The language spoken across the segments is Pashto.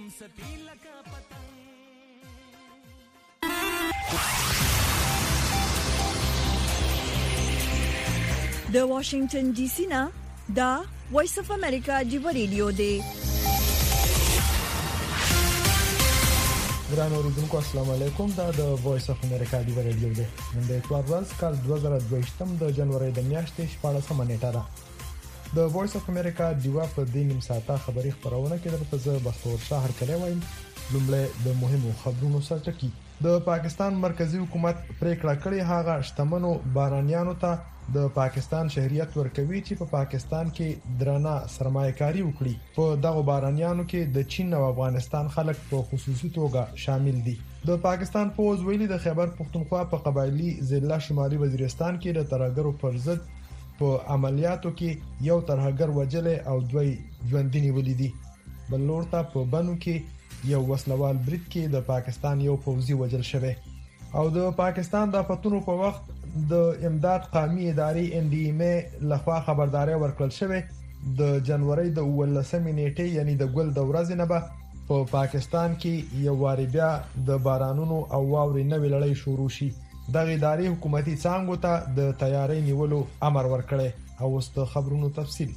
ستی لکه پتنګ. د واشنگټن ډي سي نه دا وایس اف امریکا جیو ریډیو دی. ګران اوریدونکو السلام علیکم. دا د وایس اف امریکا جیو ریډیو دی. نن د اتوار ورځ کال 2022 د جنوري د میاشتې 14مه نیټه ده. د وایس اف امریکا جیو په دې نیم ساعته خبري خبرونه کې درته زه بختور شهر کړی وایم. لومړی د مهمو خبرونو سرټکی. د پاکستان مرکزی حکومت پریکړه کړې هغه شتمنو بارانیانو ته د پاکستان شهریت ورکوي چې په پاکستان کې درنه سرمایه‌کاري وکړي. په دغه بارانیانو کې د چین او افغانستان خلک په خصوصي توګه شامل دي. د پاکستان فوج ویلي د خیبر پختونخوا په قبایلی ضلع شمالي وزیرستان کې د ترهګرو پر ضد په عملیاتو کې یو ترهګر وجل او دوی ژوندۍ ولیدي. بل لور ته په بنو کې یو وسلوال برید کې د پاکستان یو فوجي وجل شوی او د پاکستان د آفتونو په وخت د امداد قومي ادارې NDMA لخوا خبرداري ورکړل شوې د جنوري د 19 نیټې یعنی د ګل د ورځې نه به په پاکستان کې یو واری بیا د بارانونو او واورې نوې لړۍ شروع شي. دغه ادارې حکومتي څانګو ته د تیاری نیولو امر ورکړي. او اوس د خبرونو تفصیل.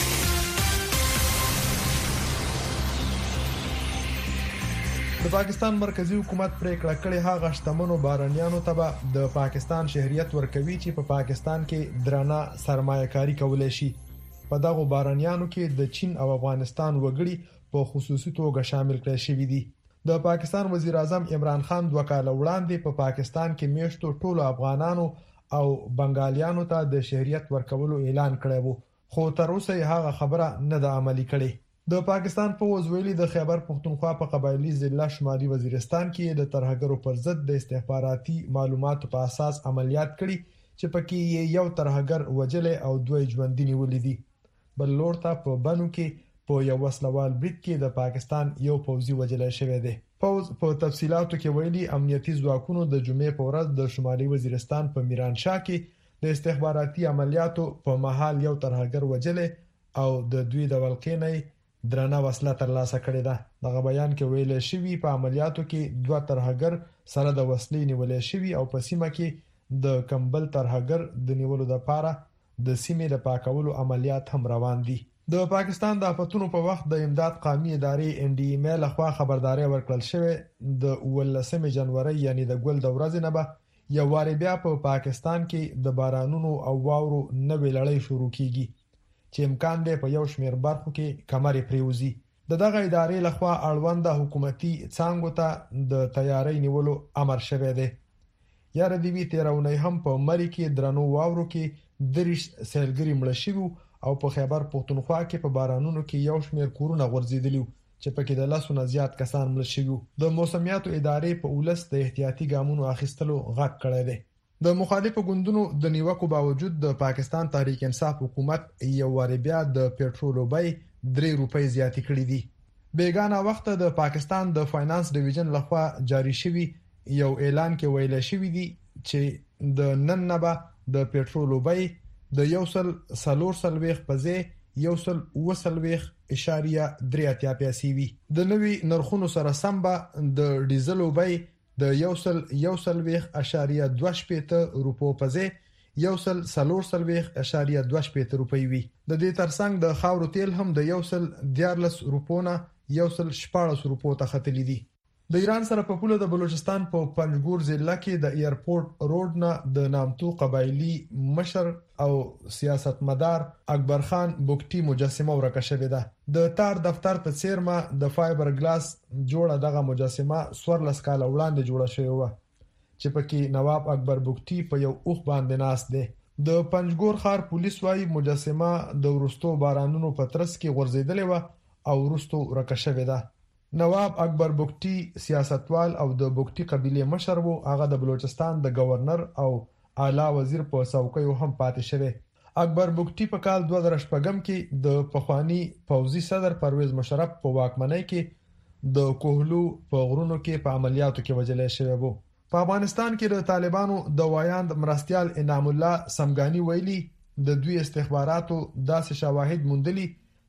د پاکستان مرکزی حکومت پریکړه کړې هغه شتمنو بارانیانو ته د پاکستان شهریت ورکوي چې په پاکستان کې درنه سرمایه‌کاري کولای شي. په دغه بارانیانو کې د چین او افغانستان وګړي په خصوصي توګه شامل کړي شوی دي. د پاکستان وزیر اعظم عمران خان 2 کال وړاندې په پاکستان کې میشتو ټولو افغانانو او بنگالیانو ته د شهریت ورکولو اعلان کړی وو، خو تر اوسه هغه خبره نه ده عملي کړې. د پاکستان فوج ویلي د خیبر پختونخوا په قبایلی ضلع شمالي وزیرستان کې د ترهګرو پر ضد د استخباراتي معلوماتو په اساس عملیات کړي چې پکې یو ترهګر وجل او دوی ژوندۍ ولیدي. بل لور ته په بنو کې په یو وسلوال برید کې د پاکستان یو فوجي وجل شوی دی. فوج په تفصيلاتو کې ویلي امنیتي ځواکونو د جمعې په ورځ د شمالي وزیرستان په میرانشاه کې د استخباراتي عملیاتو په محل یو ترهګر وجل او د دوی د ولقینې درنه وسله ترلاسه کړې ده. دغه بیان کې ویل شوی په عملیاتو کې 2 ترهګر سره د وسلې نیولې شوی او په سیمه کې د کمبل ترهګر د نیولو لپاره د سیمې د پاکولو عملیات هم روان دي. د پاکستان د آفتونو په وخت د امداد قومي ادارې NDMA لخوا خبرداري ورکړل شوې د 19 جنوري یعنی د ګل د ورځې نه به یو واری بیا په پاکستان کې د بارانونو او واورو نوې لړۍ شروع کیږي چې امکان دی په یو شمېر برخو کې کمرې پریوزي. دغه ادارې لخوا اړونده حکومتي څانګو ته د تیاری نیولو امر شوی دی. یاره دی وی 13 هم په مری کې درنو واورو کې درش سیلګری مړ شوی او په خیبر پختونخوا کې په بارانونو کې یو شمېر کورونه غورځیدلی چې پکې د لاسو نه زیات کسان مړ شوی. د موسمیاتو ادارې په ولس د احتیاطي ګامونو اخیستلو غږ کړی دی. د مخالفو ګوندونو د نیوکو باوجود د پاکستان تحریک انصاف حکومت یو واری بیا د پېټرول بیه 3 روپۍ زیاتې کړې دي. بیگانه وخت د پاکستان د فاینانس ډیویژن لخوا جاری شوی یو اعلان کې ویل شوی دی چې د نن نه به د پېټرول بیه د 140 په ځای 140.3 پیسې وي. د نوي نرخونو سره سم به د ډیزل بیه د 140.2 روپو په ځای 140.2 روپۍ وي. د دې ترڅنګ د خاورو تیل هم د 114 روپو نه 114 روپو ته ختلي دي. د ایران سره په پوله د بلوچستان په پنجګور ضلع کې د ایرپورټ روډ نه د نامتو قبایلی مشر او سیاستمدار اکبر خان بوکټي مجسمه ورکه شوې ده. د تار دفتر په څیرمه د فایبر ګلاس جوړه دغه مجسمه 14 کال وړاندې جوړه شوې و چې پکې نواب اکبر بوکټي په یو اوخ باندې ناس دی. د پنجګور ښار پولیس وايي مجسمه د ورستو بارانونو په ترڅ کې غورځیدلې و او ورستو ورکه شوې ده. نواب اکبر بوکټي سیاستوال او د بوکټي قبيله مشر وو. هغه د بلوچستان د گورنر او اعلی وزیر په څوکۍ هم پاتې شوی. اکبر بوکټي په کال 2014 کې د پخوانی پوځي صدر پرویز مشرف په واکمنۍ کې د کوهلو په غرونو کې په عملیاتو کې وژل شوی وو. په افغانستان کې د طالبانو د وایاند مرستيال انعام الله سمګانی ویلي د دوی استخباراتو داسې شواهد موندلي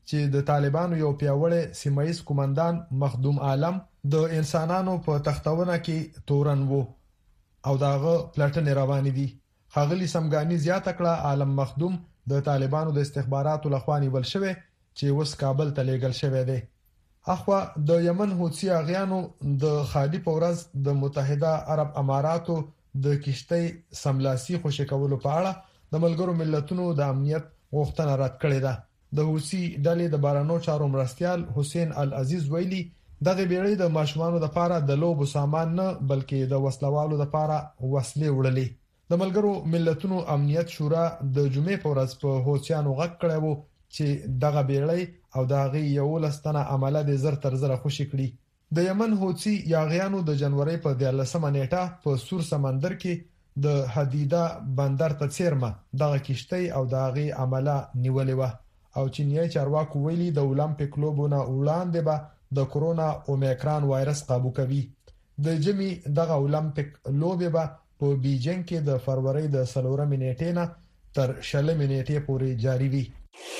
چې د طالبانو یو پیاوړی سیمایي کمانډان مخدوم عالم د انسانانو په تختونه کې تورن وو او داغه پلاتنې روان دي. خاغلی سمګانی زیاته کړه عالم مخدوم د طالبانو د استخباراتو لخوا نیول شوی چې اوس کابل ته لیږل شوی دی. اخوا د یمن حوثي اغیانو د خالي پورز د متحده عرب اماراتو د کشتۍ سملاسي خوشی کولو په اړه د ملګرو ملتونو د امنیت غوښتنه رد کړې ده. د حوثي ډلې د بارانو چارو مرستيال حسین العزیز ویلي دغه بیړۍ د ماشومانو لپاره د لوبو سامان نه بلکې د وسلوالو لپاره وسلې وړلې. د ملګرو ملتونو امنیت شورا د جمعې په ورځ په حوثیانو غږ کړی وو چې دغه بیړۍ او دغه یو لستنه عمله د زر تر زر خوشی کړي. د یمن حوثي یاغیانو د جنوري په 13 نیټه په سور سمندر کې د حدیده بندر ته چیرمه دغه کشتۍ او دغه عمله نیولې و او چینی چارواکو ویلي د اولمپیک لوبونه وړاندې به د کرونا اومیکران وایرس قابو کوي. د جمی دغه اولمپیک لوبې به په بیجینګ کې د فروری د 4 نیټې نه تر 6 نیټې پورې جاری وي.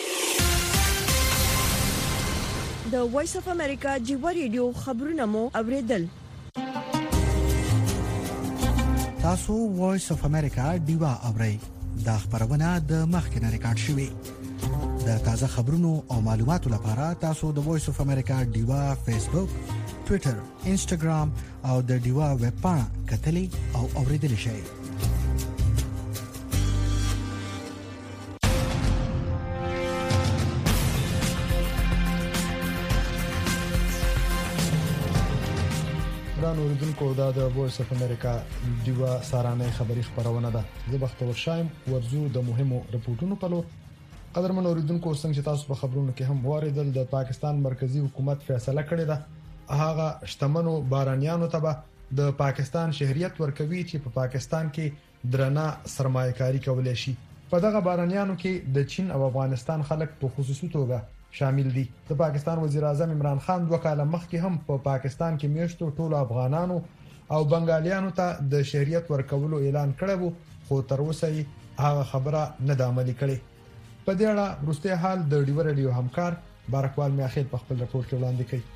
د وایس اف امریکا جیو ریډیو خبرونه مو اوریدل. تاسو وایس اف امریکا دیوا اورئ. دا خبرونه د مخکنه ریکارډ شوی. د تازه خبرونو او معلوماتو لپاره تاسو د وایس اف امریکا دیوا فیسبوک، ټوئیټر، انسټاګرام او د دیوا ویب پاڼه کتلی او اوریدل شئ. اوریدونکو دا د وایس اف امریکا دیوا سارانه خبری خبرونه ده. زه بختور شایم ورزو د مهمو رپورټونو په لور. قدرمن اوریدونکو څنګه چې تاسو په خبرونو کې هم واردل د پاکستان مرکزی حکومت فیصله کړې ده هغه شتمنو بارانیانو ته د پاکستان شهریت ورکوي چې په پاکستان کې درنه سرمایه‌کاري کولای شي. په دغه بارانیانو کې د چین او افغانستان خلک په خصوصي توګه شامل دي. د پاکستان وزیر اعظم عمران خان 2 کاله مخکې هم په پاکستان کې میشتو ټولو افغانانو او بنگالیانو ته د شهریت ورکولو اعلان کړی وو خو تر اوسه هغه خبره نه د عملي کړې. په دې اړه وروستي حال د ډیور ریډیو همکار بارکوال میاخیل په خپل راپور کې وړاندې کړي.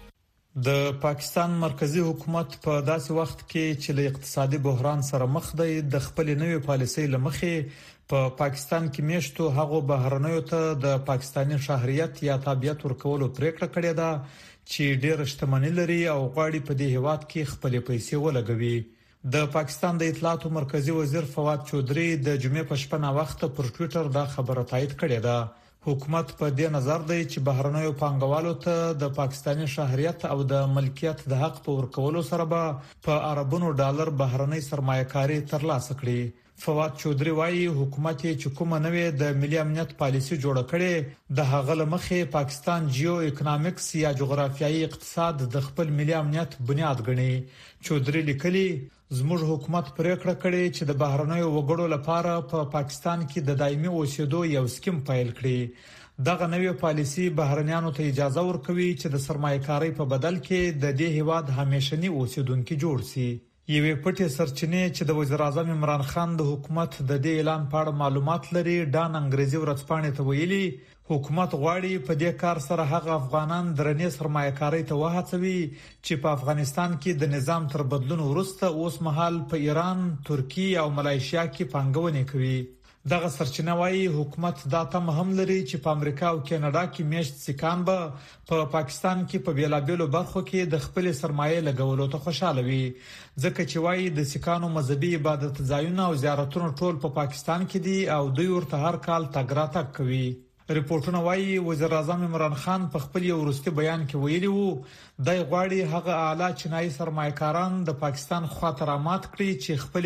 د پاکستان مرکزی حکومت په داسې وخت کې چې له اقتصادي بحران سره مخ دی د خپل نوې پالیسۍ لمخې په پاکستان کې میشتو هغه بهرنیو ته د پاکستاني شهریت یا تابعیت ورکولو پریکړه کړې ده چې ډېر شتمنۍ لري او غواړي په دې هیواد کې خپل پیسې ولګوي. د پاکستان د اطلاعاتو مرکزی وزیر فواد چودري د جمعې په شپه نا وخت پر ټوئیټر دا خبره تایید کړې ده. حکومت په دې نظر دی چې بهرنیو پانګوالو ته د پاکستاني شهریت او د ملکیت د حق په ورکولو سره به په اربونو ډالر بهرنۍ سرمایه‌کاري ترلاسه کړي. فواد چودري وايي حکومت چې کومه نوې د ملي امنیت پالیسي جوړه کړي د هغه لمخې پاکستان جیو اکونومکس یا جغرافیایي اقتصاد د خپل ملي امنیت بنیاد ګڼي. چودري لیکلي زموږ حکومت پریکړه کړې چې د بهرنیو وګړو لپاره په پاکستان کې د دایمي اوسېدو یو سکیم پیل کړي. دغه نوې پالیسي بهرنیانو ته اجازه ورکوي چې د سرمایه‌کاري په بدل کې د دې هیواد همیشني اوسېدونکو جوړ شي. یوې پټې سرچینې چې د وزیر اعظم عمران خان د حکومت د دې اعلان په اړه معلومات لري ډان انګریزي ورځپاڼې ته ویلي حکومت غواړي په دې کار سره هغه افغانان درنې سرمایه‌کاري ته وهڅوي چې په افغانستان کې د نظام تر بدلون وروسته اوس مهال په ایران، ترکیه او ملایشیا کې پانګونې کوي. دغه سرچینه وايي حکومت دا تم هم لري چې په امریکا او کاناډا کې میشت سکان به په پاکستان کې په بیلابیلو برخو کې د خپل سرمایه لګولو ته خوشاله وي ځکه چې وايي د سکانو مذهبي عبادت ځایونه او زیارتونه ټول په پاکستان کې دي او دوی ورته هر کال تګ راتګ کوي. ریپورتونه وايي وزیر اعظم عمران خان په خپل وروستي بیان کې ویلي وو دای غواړي هغه اعلی چینایي سرمایه‌کاران د پاکستان خاطر امات کړي چې خپل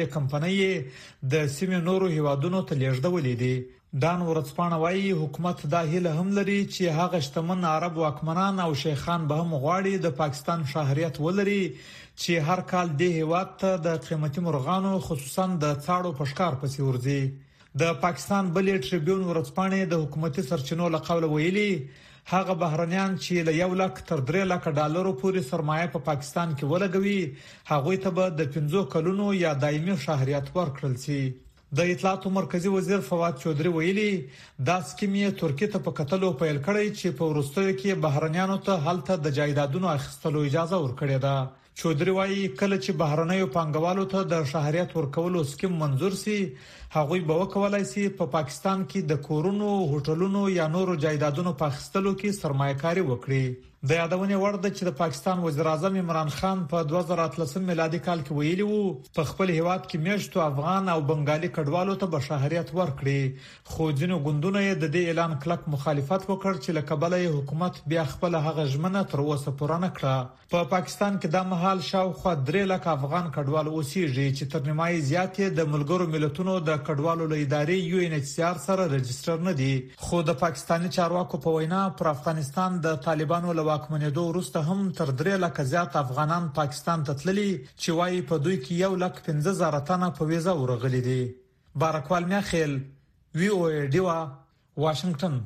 کمپنۍ د سیمې نورو هیوادونو ته لیږدولې دي. دان ورځپاڼه وايي حکومت دا هیله هم لري چې هغه شتمن عرب واکمنان او شیخان به هم غواړي د پاکستان شهریت ولري چې هر کال د هیواد ته د قیمتي مرغانو خصوصا د څاړو پشکار پسې ورځي. د پاکستان بلې ټریبیون ورځپاڼې د حکومتي سرچینو له قوله ویلي هغه بهرنیان چې له 1 لک تر 3 لک ډالرو پورې سرمایه په پاکستان کې ولګوي هغه ته به د 15 کلونو یا دایمي شهریت ورکړل شي. د اطلاعاتو مرکزی وزیر فواد چودري ویلي دا سکیمې ترکیه ته په کتلو پیل کړی چې په ورستیو کې بهرنیانو ته هلته د جایدادونو اخیستلو اجازه ورکړې ده. چودري وايي کله چې بهرنیو پانګوالو ته د شهريت ورکولو سکیم منزور سي هغوی به وکولای شي په پاکستان کې د کورونو، هوټلونو یا نورو جایدادونو په اخیستلو کې سرمایه‌کاري وکړي. د یادونې وړ ده چې د پاکستان وزیر اعظم عمران خان په 2013 میلادي کال کې ویلي وو په خپل هیواد کې میشتو افغان او بنگالي کډوالو ته به شهريت ورکړي، خو ځینو ګوندونو یې د دې اعلان کلک مخالفت وکړ چې له کبله یې حکومت بیا خپل هغه ژمنه تر اوسه پوره نه کړه. په پاکستان کې د مهال شاوخوا 3 لک افغان کډوال اوسېږي چې تر نیمایي زیات د ملګرو ملتونو د کډوالو له ادارې UNHCR سره رجستر نه دي. خو د پاکستاني چارواکو په وینا پر افغانستان د طالبانو له واکمنېدو وروسته هم تر 3 لک زیات افغانان پاکستان ته تللي چې وايي په دوی کې 1,15,000 تنه په ویزا ورغلي دي. بارکوال میاخیل VOA ډیوا واشنگټن.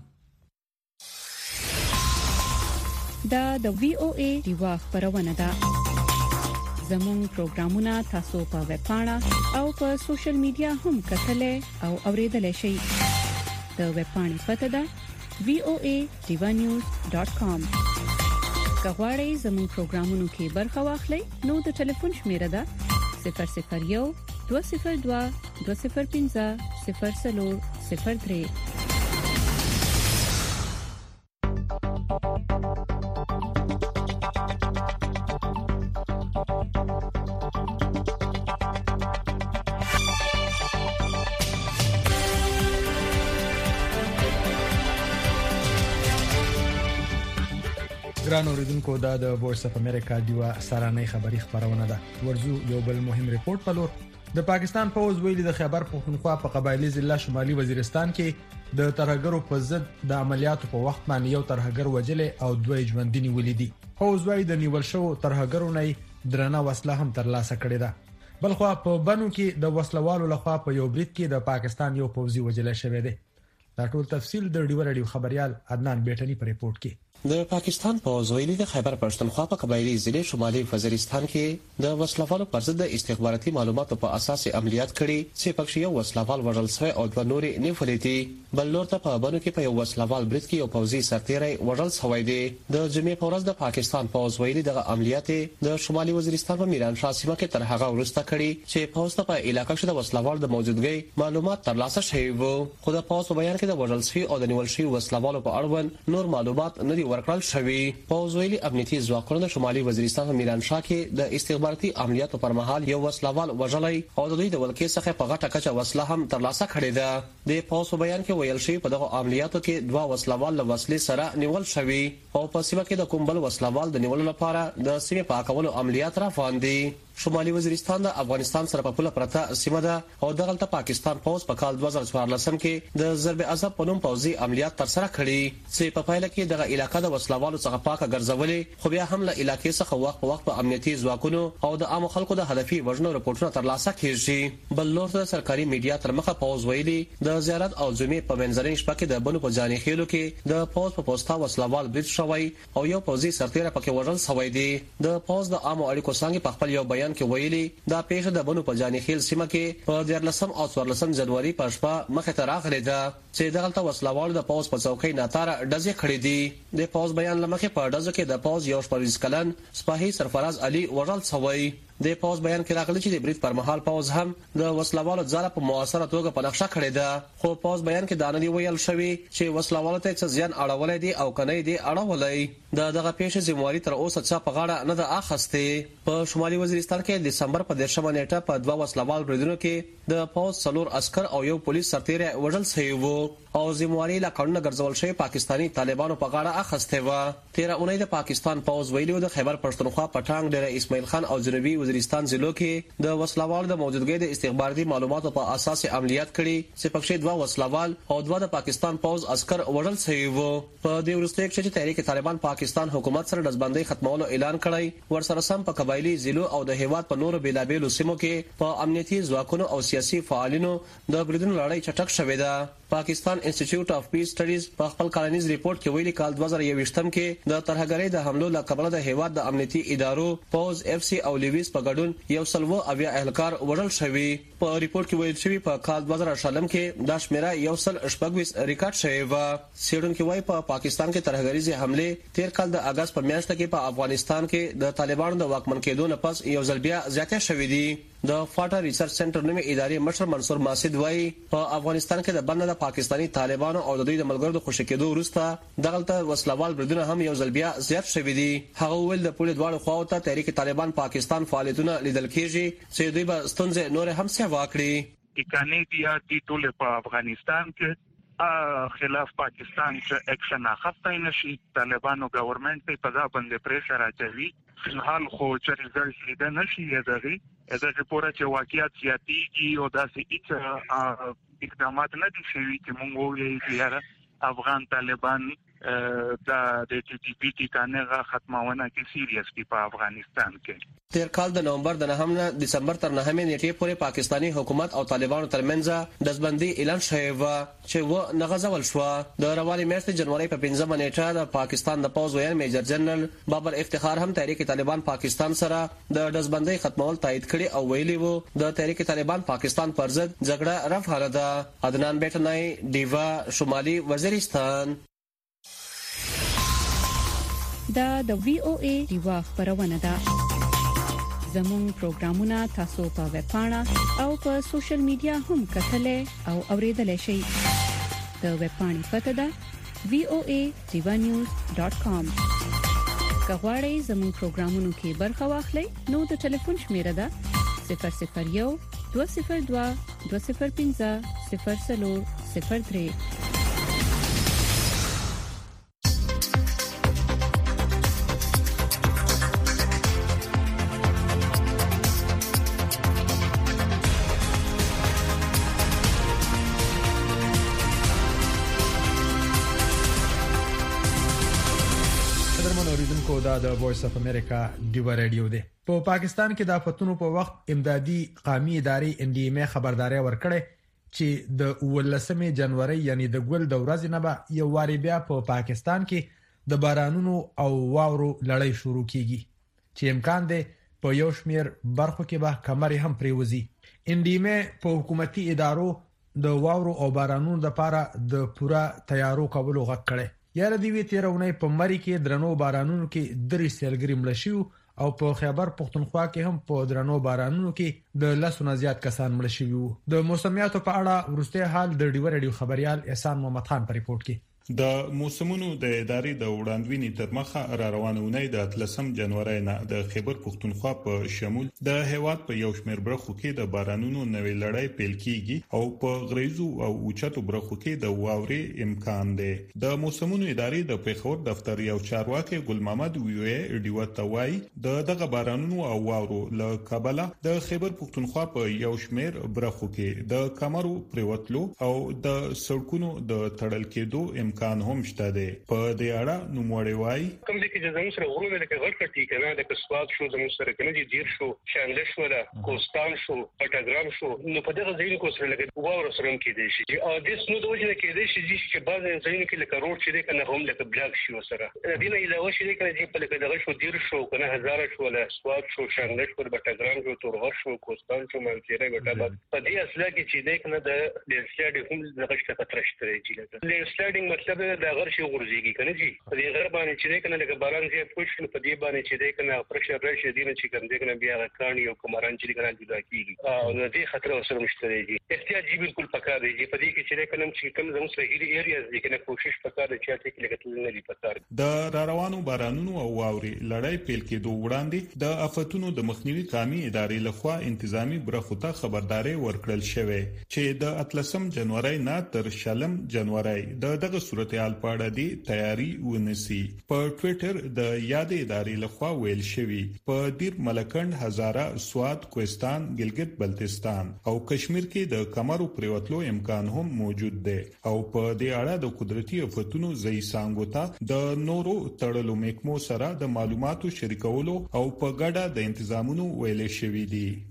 دا د VOA ډیوا خبرونه ده. زموږ پروګرامونه تاسو په ویب پاڼه او په سوشل میډیا هم کتلای او اوریدلای شئ. د ویب پاڼې پته ده voanews.com. کغواړئ زموږ پروګرامونو کې برخه واخلئ نو د ټلیفون شمیره ده 001 202 205 0403. ګران اوریدونکو دا د وایس اف امریکا دیوا سارانه خبری خبرونه ده. ورزو یو بل مهم ریپورت په لور. د پاکستان پوز ویلي د خیبر پختونخوا په قبایلی ضلع شمالي وزیرستان کې د ترهګرو په ضد د عملیاتو په وخت باندې یو ترهګر وجل او دوه ژوندۍ ولیدي. پوز وايي د نیول شو ترهګرو نه درنه وسله هم ترلاسه کړې ده. بلخو په بنو کې د وسلوالو لخوا په یو برید کې د پاکستان یو پوزي وجل شوی دی. دا ټول تفصیل د ډیو خبريال عدنان بیٹنی په ریپورت کې. د پاکستان پوز ویلي د خیبر پښتونخوا په قبایلی ضلع شمالي وزیرستان کې د وسلوالو پر ضد د استخباراتي معلوماتو په اساس عملیات کړي چې پکې یو وسلوال وژل شوی او د نوري نیولېتي. بل لور ته په بنو کې په یو وسلوال برید کې یو پوزي سرتیری وژل شوی دی. د جمعې په ورځ د پاکستان پوز ویلي د عملیات د شمالي وزیرستان په میران شاه سیمه کې تر هغه ورسته کړي چې پوز ته په علاقې کې د وسلوال د موجودګۍ معلومات ترلاسه شوي وو. خو د پوز په بیان کې د وژل شوی او د نیول شوی وسلوالو په اړه نور معلومات نه دي ورکړل شوي. پوز ویلي امنیتي ځواکونو د شمالي وزیرستان په میران شاه کې د استخباراتي عملیاتو پر مهال یو وسلوال وژلای او د دوی د ولکې څخه په غټه کچه وسله هم ترلاسه کړې ده. د پوز په بیان کې ویل شوی په دغه عملیاتو کې دوه وسلوال له وسلې سره نیول شوي او په سیمه کې د کوم بل وسلوال د نیولو لپاره د سیمې پاکولو عملیات روان دي. شمالي وزیرستان د افغانستان سره په پوله پرته سیمه ده او دغلته پاکستان پوز په کال 2014 کې د ضرب عذاب په نوم پوزي عملیات تر سره کړي چې په پایله کې دغه علاقې د وسلوالو څخه پاکه ګرځولې. خو بیا هم له علاقې څخه وخت په وخت په امنیتي ځواکونو او د عام خلکو د هدفي وژنو رپورټونه ترلاسه کیږي. بل لور ته سرکاري میډیا تر مخه پوز ویلي د زیارت او جمعې په منځنۍ شپه کې د بنو په جاني خېلو کې د پوز په پوسټا وسلوال برید شوی او یو پوزي سرتیری پکې وژل شوی دی. د پوز د عام اړیکو څنګه په خپل یو بیان کې ویلي دا پیښه د بنو په جاني خیل سیمه کې په 14 او 14 جنوري په شپه مخه ته راغلې ده چې دغلته وسلوال د پوز په څوکۍ ناتاره ډزې کړې دي. د پوز بیان لمخه په ډزو کې د پوز یو شپږ کلن سپاهي سرفراز علي وژل شوی. د پوز بیان کې راغلی چې د برید پر مهال پوز هم د وسلوالو ځاله په موثره توګه په نقشه کړې ده. خو پوز بیان کې دا نه دی ویل شوی چې وسلوالو ته څه زیان اړولای دي او کنه دي اړولای. دغه پیښه ذمہواری تر اوسه چا په غاړه نه ده اخیسته. په شمالي وزیرستان کې د دسمبر په 10 نیټه په دوه وسلوال بریدونو کې د پوز 4 عسكر او یو پولیس سرتیری وژل شوی وو او ذمہواری لا قانون ګرځول شوی پاکستانی طالبانو په غاړه اخیسته و. 13 اونۍ د پاکستان پوز ویلو د خیبر پښتونخوا پټانګ ډېر اسماعیل خان او جنوبي وزیرستان ضلعو کې د وسلوال د موجودګۍ د استخباراتي معلوماتو په اساس عملیات کړي چې پکې دوه وسلوال او دوه د پاکستان پوز عسكر وژل شوی وو. په دې وروسته کې چې تحریک طالبان پاکستان حکومت سره دزبندۍ ختمولو اعلان کړی ورسره سم په قبایلی ضلعو او د هیواد په نورو بیلابېلو سیمو کې په امنیتي ځواکونو او سیاسي فعالینو د بریدونو لړۍ چټک شوې ده. پاکستان انسټیټیوټ اف پیس سټډیز په خپل کالنیز ریپورت کې ویلي کال 2021 کې د ترهګرۍ د حملو لپاره د هیواد د امنیتي ادارو پوز اف سی او لیویس په ګډون یو سلو اویا اهلکار وړل شوی. په ریپورت کې ویل شوی په کال 2018 کې د شمیره یو سل شپږ ریکارډ شوی و. سیډونکو وايي په پاکستان کې ترهګریزي حمله تیر کال د اگست په میاشت کې په افغانستان کې د طالبانو د واکمن کېدو نه پس یو ځل بیا زیاتې شوې دي. د فاټا ریسرچ سنټر نومي ادارې مشر منصور ماسد وايي په افغانستان کې د بند د پاکستاني طالبانو او د دوی د ملګرو د خوشی کېدو وروسته دغلته وسلوال بریدونه هم یو ځل بیا زیات شوي دي. هغه ویل د پولیس دواړو خواو ته تحریک طالبان پاکستان فعالیتونه لیدل کېږي چې دوی به ستونزې نور هم سیوا کړي. کانیډیا د ټول په افغانستان کې خلاف پاکستان چې اکشن اخیستی نشي. طالبانو ګورنمنت په دا باندې پریشر اچوي. فلحال خو چې ریزلټ لیدل نشي یادغي چې پوره چې واقعیت زیاتېږي او داسې هیڅ اقدامات نه دي شوي چې موږ وایو چې افغان طالبان د ټي ټي پی ټیکانه ختمونه کې سیریس دي په افغانستان کې. تیر کال د نومبر د 9 دسمبر تر 9 نیټې پورې پاکستانی حکومت او طالبانو ترمنځ دزبندي اعلان شوی و چې و نغزول شو. د رواني میاشتې جنوري په 15 نیټه د پاکستان د پوز ویان میجر جنرال بابر افتخار هم تحریک طالبان پاکستان سره د دزبندي ختمول تایید کړي او ویلي وو د تحریک طالبان پاکستان پر ضد جګړه رفع ده. عدنان بیٹنای دیوا شمالي وزیرستان. دا د وی او ای دیوا خبرونه ده. زموږ پروګرامونه تاسو په ویب پاڼه او په سوشل میډیا هم کتلای او اوریدلای شئ. د ویب پاڼې پته ده voanews.com. کغواړئ زموږ پروګرامونو کې برخه واخلئ نو د ټلیفون شمیره ده 001 202 205 0403. دا د وایس اف امریکا دیو رادیو دی. په پاکستان کې د آفتونو په وخت امدادي قومي ادارې ان ډي ام خبرداري ورکړې چې د 19 جنوري یعنی د ګل د ورځې نه به یو واری بیا په پاکستان کې د بارانونو او واورو لړۍ شروع کیږي چې امکان دی په یو شمیر برخو کې به کمرې هم پریوزي. ان ډي ام په حکومتي ادارو د واورو او بارانونو لپاره د پوره تیارو کولو غږ کړي. یاره دی وی تیرونه په مری کې درنو بارانونو کې درې سیلګری مړ شو او په خیبر پختونخوا کې هم په درنو بارانونو کې د لسونه زیات کسان مړ شوي وو. د موسمیاتو په اړه ورسته حال د ډیو رادیو خبريال احسان محمد خان په ریپورت کې. د موسمونو د ادارې د وړاندوینې تر مخه را روانونه د 13 جنوري نه د خیبر پختونخوا په شمول د هیواد په یو شمېر برخو کې د بارانونو نوې لړۍ پیل کیږي او په غریزو او اوچتو برخو کې د واورې امکان دی. د موسمونو ادارې د پیښور دفتر یو چارواکي ګل محمد ویوي ډیو توای دغه بارانونو او واورو له کابل د خیبر پختونخوا په یو شمېر برخو کې د کمرو پریوتلو او د سړکونو د تړل کېدو امکان هم شته دی. په دې اړه نوموړی وایي کوم دي چې زموږ سره غوړو لکه غړ کټی کنه د کسواد شو زموږ سره کنه چې دیر شو شانګل شو دا کوستان شو پټاګرام شو نو په دغه ځایونو کې سره لکه واور سره کې دي چې او د سنو د وجه کې دي چې بعض ځایونو کې لکه روډ چې کنه هم لکه بلاک شو سره د دې نه علاوه چې کنه چې په لکه دغه شو دیر شو کنه هزار شو ولا سواد شو شانګل شو پټاګرام شو تورغ شو کوستان شو منځيره وټا په دې اصله کې چې دې کنه د لینډسلایډ هم دغه څه خطر شته چې لینډسلایډینګ مطلب دا غر شي غورځيږي کنه جی په دې غر باندې چې کنه لکه باران زیات پوښتنه په دې باندې چې کنه پرشر راشي دي چې کنه دغه بیا کانی او کمران چې کنه جدا کیږي او د دې خطر سره مشتري دي. احتیاط بالکل پکار دی په دې کې چې کنه چې کوم زموږ سره هیري ایریاز دي کنه کوشش پکار دی چې لکه ټول نه دي پکار. د روانو بارانونو او واوري لړۍ پیل کېدو وړاندې د آفتونو د مخنیوي قومي ادارې لخوا انتظامی برخو ته خبرداري ورکړل شوې چې د 13 جنوري نه تر 16 جنوري دغه صورتحال په اړه دی تیاری ونسی. په ټوئیټر د یادې ادارې لخوا ویل شوی په دیر ملکند هزاره سواد کوهستان ګلګت بلتستان او کشمیر کې د کمرو پریوتلو امکان هم موجود دی او په دې اړه د قدرتي آفتونو ځای څنګه ته د نورو تړلو محکمو سره د معلوماتو شریکولو او په ګډه د تنظیمونو ویل شوی دی.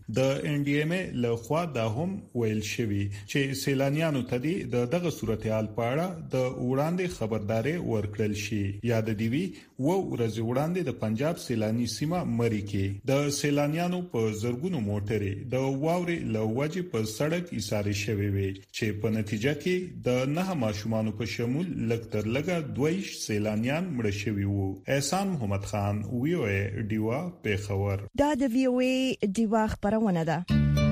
د NDMA له خوا دا هم ویل شوی چې سیلانیانو ته دغه صورتحال په اړه د وړاندې خبرداري ورکړل شي. یاد دی وی ورځ وړاندې د پنجاب سیلانی سیمه مری کې د سیلانیانو په زرګونو موټرې د واورې له وجې په سړک ایساري شوی وي چې په نتیجه کې د 9 ماشومانو په شمول لکتر لګه 2 سیلانیان مړ شوي وو. احسان محمد خان VOA ډیوا پیښور. دا د VOA ډیوا خبرونه ده.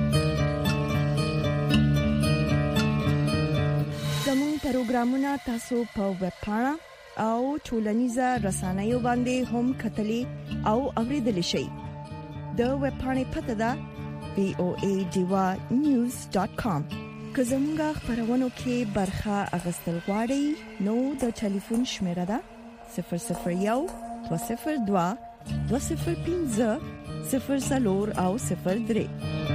زموږ پروګرامونه تاسو په ویب پاڼه او ټولنیزه رسنیو باندې هم کتلی او اوریدلی شئ. د ویب پاڼې پته ده voadivanews.com. که زموږ خبرونو کې برخه اغوستل غواړئ نو د ټلیفون شمیره ده 001 202 205 00 او 03.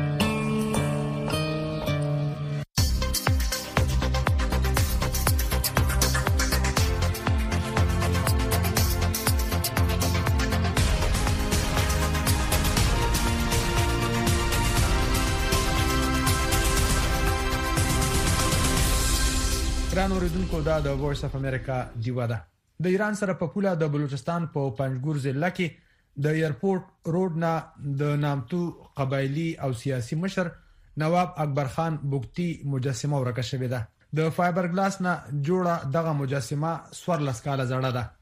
ګران اوریدونکو دا د وایس اف امریکا دیوا ده. د ایران سره په پوله د بلوچستان په پنجګور ضلع کې د ایرپورټ روډ نه د نامتو قبایلی او سیاسي مشر نواب اکبر خان بوکتی مجسمه ورکه شوې ده. د فایبر ګلاس نه جوړه دغه مجسمه 14 کاله زړه ده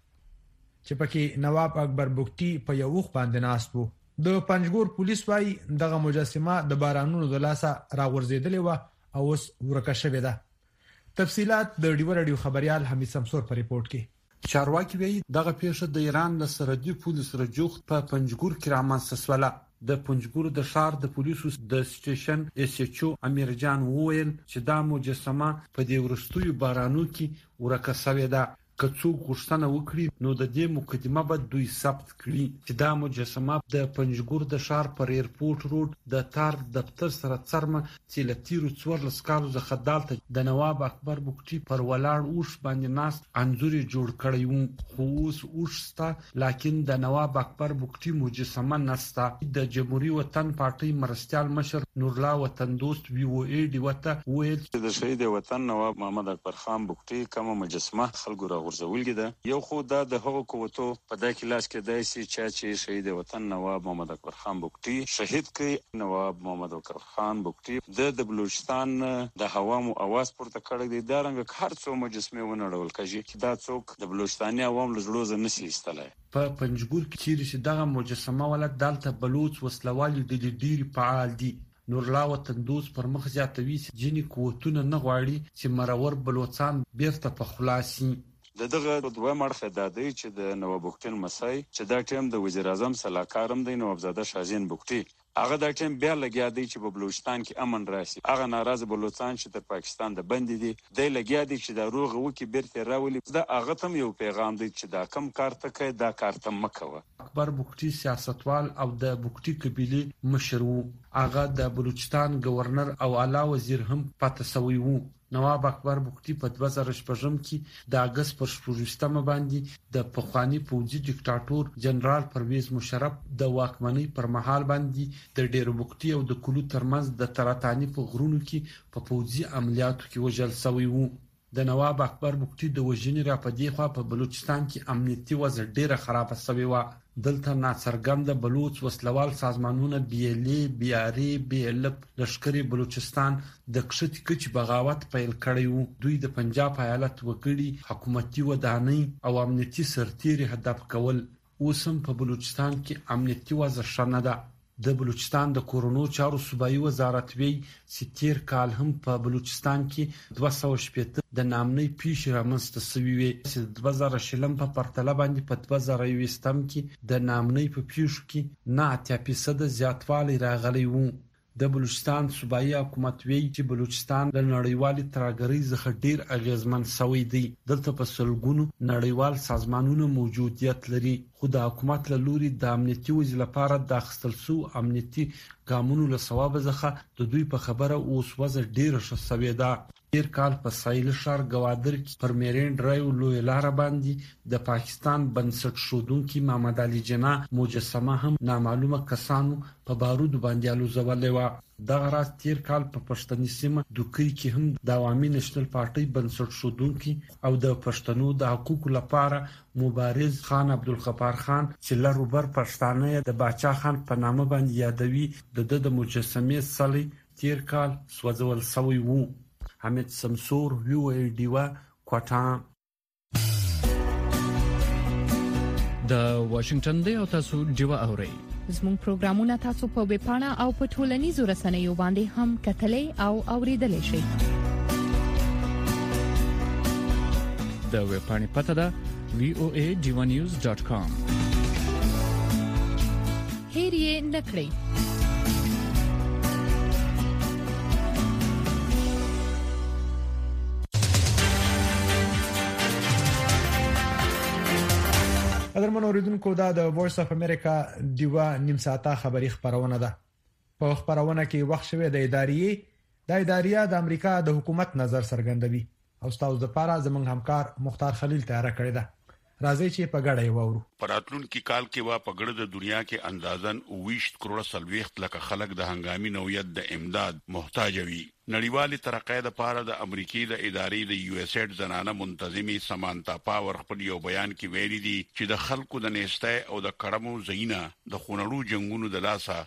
چې پکې نواب اکبر بوکتی په یو وخت باندې ناست وو. د پنجګور پولیس وايي دغه مجسمه د بارانونو د لاسه راغورځېدلې و او اوس ورکه شوې ده. تفصيلات د ډیو رادیو خبريال حمید سمسور په ریپورت کې. چارواکي وایي دغه پیښه د ایران له سرحدي پولیس سره جوخت په پنجګور کې رامنځته شوه. د پنجګور د ښار د پولیسو د سټیشن SHO امیر جان وویل چې دا مجسمه په دې ورستیو بارانو کې ورکه شوې ده. که څوک غوښتنه وکړي نو د دې مقدمه به دوی ثبت کړي چې دا مجسمه د پنجګور د ښار پر ایرپورټ روډ د تار دفتر سره څرمه چې له تیرو 14 کالو څخه دالته د نواب اکبر بوکتی پر ولاړ اوښ باندې ناست انځور جوړ کړی وو. خو اوس اوښ شته لکن د نواب اکبر بوکتی مجسمه نشته. د جمهوریت وطن پارټي مرستيال مشر نورلا وطن دوست VOA ډیوته ویل چې د شهید وطن نواب محمد اکبر خان بوکتی کومه مجسمه خلکو را ورزولګي ده. یو خو دا د هغو قوتو په دای کې لاس کې دایسي چې شهید وطن نواب محمد اکبر خان بوکتی شهید کړي. نواب محمد اکبر خان بوکتی د بلوچستان د هوامو आवाज پورته کړی دی. دا رنګ هر څو مجسمه ونړول کږي چې دا څوک د بلوچستاني عوام له زړه نشي ایستلای. په پنجګور کې چې دغه مجسمه ولادت دالته بلوچ وسلوالي د ډیری فعال دي. نورلا وطن دوست پر مخ زیاتوي چې جنې قوتونه نه غواړي چې مرور بلوچستان بیرته په خلاصي. دغه دوه مرخه د دې چې د نواب بوکتی مسای چې دا ټیم د وزیر اعظم صلاحکارم دی نوابزاده شاهزین بوکتی هغه دا ټیم بیا لګیا دی چې په بلوچستان کې امن راشي. هغه ناراضه بلوچستان چې تر پاکستان د بندي دي د لګیا دی چې دا روغ وکي بیرته راولي. دا هغه تم یو پیغام دی چې دا کم کار ته کوي دا کار ته مکوه. اکبر بوکتی سیاستوال او د بوکتی قبيله مشر وو. هغه د بلوچستان گورنر او اعلی وزیر هم پاتې شوی وو. نواب اکبر بوکتی په 2014 کې د اگست پر 14 باندې د پخوانی پوځي ډیکټاتور جنرال پرویز مشرف د واکمنۍ پر مهال باندې د ډیر بوکتی او د کلو ترمنځ د تراتانی په غرونو کې په پوځي عملیاتو کې وژل شوی وو. د نواب اکبر بوکتی د وژنې را پدې خوا په بلوچستان کې امنیتي وضع ډیره خراب شوی و. دلته ناڅرګند بلوچ وسلوال سازمانونه BLA BRA BLF لشکري بلوچستان د کښتۍ کچ بغاوت پیل کړی وو. دوی د پنجاب ایالت وګړي حکومتي ودانۍ او امنیتي سرتیري هدف کول. اوس هم په بلوچستان کې امنیتي وضع شنه ده. د بلوچستان د کورونو چارو صوبایي وزارت وی ستیر کال هم په بلوچستان کې 260 د نامنۍ پیښې رامنځته شوې وي چې 2000 په پرتله باندې په 2020 کې د نامنۍ په پیښو کې 9% زیاتوالی راغلی وو. د بلوچستان صوبایي حکومت وی چې بلوچستان د نړیوالي ترهګرۍ څخه ډیر اغیزمن شوی دی. دلته په سلګونو نړیوال سازمانونو موجودیت لري خو د حکومت له لوري د امنیتي وزیر لپاره د اخیستل شو امنیتي ګامونو له ثواب څخه د دوی په خبره اوس وضع ډیره ښه شوې ده. تیر کال په ساحل شهر گوادر کې پر میرین ډرایو لوی لار باندې د پاکستان بنسټ شودونکو محمد علي جناح مجسمه هم نامعلومه کسانو په بارود باندې الوزولې و. دغه راز تیر کال په پښتني سیمه دوکري کې هم د عوامي نېشنل پارټي بنسټ شودونکو او د پښتنو د حقوقو لپاره مبارز خان عبدالغفار خان چې لروبر پښتانه د باچا خان په نامه باندې یادوي د مجسمه سلی تیر کال سوځول شوی وو. حمید سمسور وی ډیوا کوټا. د واشنگټن دی او تاسو ډیوا اورئ. زموږ پروګرامونه تاسو په ویب پاڼه او په ټولنیزو رسنیو باندې هم کتلې او اوریدلې شئ. د ویب پاڼې پته ده voa.divanews.com. هیر یې نکړئ. قدرمن اوریدونکو دا د وایس اف امریکا دیوا نیم ساعته خبری خبرونه ده. په خبرونه کې وخت شوه د اداریه د امریکا د حکومت نظر څرګندوي او تاسو د پاره زمونږ همکار مختار خلیل تیار کړی ده. راځي چې په ګډه وورو. پراتلون کې کال کې وا په ګډه د دنیا کې اندازن 20 کروڑ سلويخت لکه خلک د هنګامي نوعیت د امداد محتاج وي. نړیوالې ترقې د پاره د امریکای د ادارې د یو اس ایډ زنانه منتظمي سمانتا پاور خپل یو بیان کې ویلي دي چې د خلکو د نېستۍ او د کړمو زینه د خونړو جنگونو د لاسه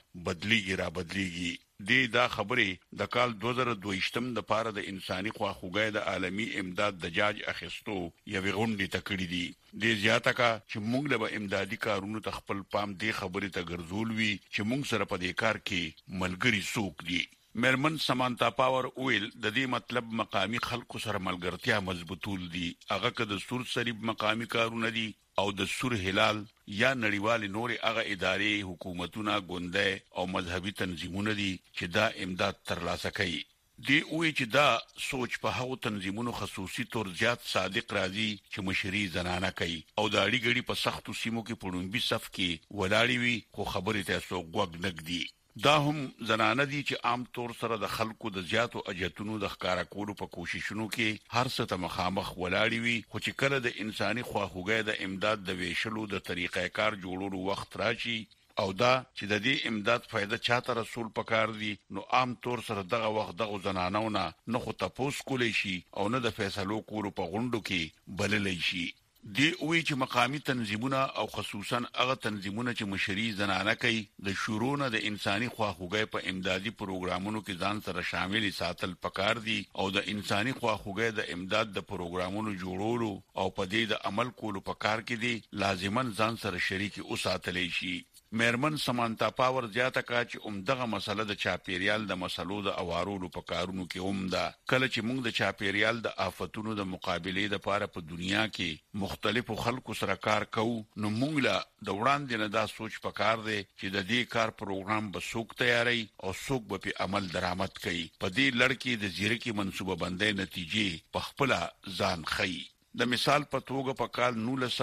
بدلیږي. دا خبره د کال 2022م د پاره د انساني خواخوږۍ د عالمي امداد د جاج اخیستو یوې غونډې تکړې دي. د زیاته کا چې موږ له امدادي کارونو ته خپل پام دی خبره ته ګرځول وی چې موږ سره په دې کار کې ملګری څوک دي. مرمن سمانتا پاور اویل د دې مطلب مقامی خلکو سره ملګرتیا مضبوطول دي. هغه که د سور سریب مقامی کارونه دي او د سور هلال یا نړیوال نور هغه ادارې حکومتونه ګوندې او مذهبي تنظیمونه دي چې دا امداد ترلاسه کوي. دی وی چې دا سوچ په هغو تنظیمونو خصوصي تور زیات صادق راځي چې مشري زنانه کوي او دا اړیګړي په سختو سیمو کې پړونبي صف کې ولاړی وي خو خبرې ته سو غوږ نګدي. دا هم زنانه دي چې عام طور سره د خلکو د زیاتو اجتونو د ښکارا کولو په کوششونو کې هر څه ته مخامخ ولاړی وي خو چې کله د انساني خواخوږۍ د امداد د ویشلو د طریقې کار جوړولو وخت راشي او دا چې د دې امداد فائدہ چاته رسول پکار دي نو عام طور سره دغه وخت دغه زنانو نه خو تاسو کولای شي او نه د فیصلو کولو په غونډو کې بللای شي. دی وی چې مقامی تنظیمونه او خصوصا هغه تنظیمونه چې مشري زنانه کوي د شورونه د انساني خواخوږۍ په امدادي پروګرامونو کې ځان سره شامل ساتل پکار دي او د انساني خواخوږۍ د امداد د پروګرامونو جوړولو او په دې د عمل کولو پکار کې دي لازمن ځان سره شریک اوساتلی شي. مرمن سمانتا پاور زیاته کا چې عمدغه مسله د چاپیریال د مسلو د اوارولو په کارونو کې عمده کله چې موږ د چاپیریال د آفتونو د مقابله لپاره په دنیا کې مختلفو خلکو سره کار کوو نو موږ له د وړاندې نه دا سوچ پکار دی چې د دې کار پروګرام به څوک تیاری او څوک به په عمل درآمد کوي. په دې لړ کې د زیرکی منصوبه بندۍ نتیجې په خپل ځان خي. د مثال په توګه په کال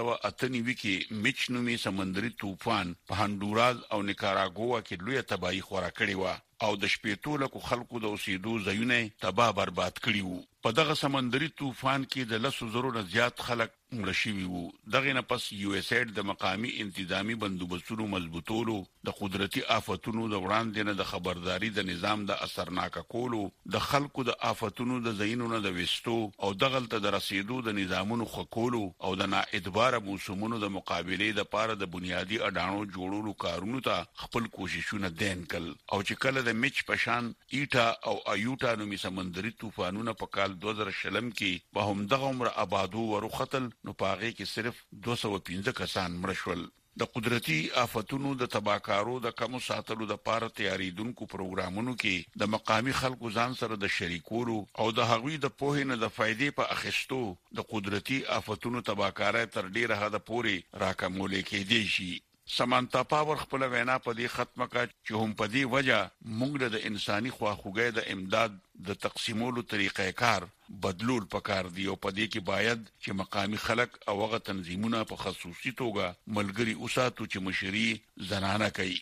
1998 کې میچ نومي سمندري طوفان په هندوراز او نیکاراګوا کې لوی تباہي خورا کړې و او د شپېتو لکو خلکو د اوسېدو ځایونه تباہ برباد کړي وو. په دغه سمندري طوفان کې د 100,000 نه زیات خلک مړ شوي وو. دغه نه پس یو اس ایډ د مقامی انتظامی بندوبستونو مضبوطولو د قدرتي آفتونو د وړاندې نه د خبرداري د نظام د اثرناک کولو د خلکو د آفتونو د زینونو د وستو او دغلت د رسیدو د نظامونو خکولو او د ناعتبار موسمونو د مقابله د پاره د بنیادی اډانو جوړولو کارونو ته خپل کوششونه دین کړ او چې کله د میچ پشان ایټا او ایوټا نومي سمندري طوفانونه په کال 2000 کې په همدغه عمر آبادو ورختل نو پاغه کې صرف 215 کسان مړ شول. د قدرتي آفتونو د تباکارو د کم ساتلو د پاره تیاریدونکو پروګرامونو کې د مقامی خلکو ځان سره د شریکولو او د هغوی د پوهې نه د فائدې په اخیستو د قدرتي آفتونو تباکارۍ تر ډیره حد پورې راکمول کېدی شي. سمانتا پاور خپل وینا په دې ختمه کړه چې هم په دې وجه موږ د انساني خواخوږۍ د امداد د تقسیمولو طریقې کار بدلول پکار دی او په دې کې باید چې مقامی خلک او هغه تنظیمونه په خصوصي توګه ملګری اوساتو چې مشري زنانه کوي.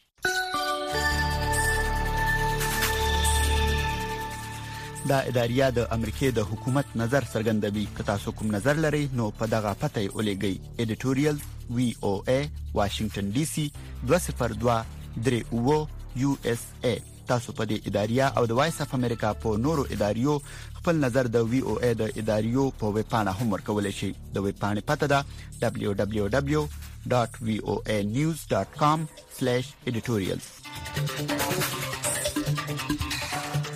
دا اداریه د امریکای د حکومت نظر څرګندوي. که تاسو کوم نظر لرئ نو په دغه پته ولېږئ. editorial VOA Washington DC 202 USA. تاسو په دې اداریه او د وایس اف امریکا په نورو اداریو خپل نظر د VOA د اداریو په ویب پاڼه هم ورکولای شئ. د ویب پاڼې پته ده www.voanews.com/editorials.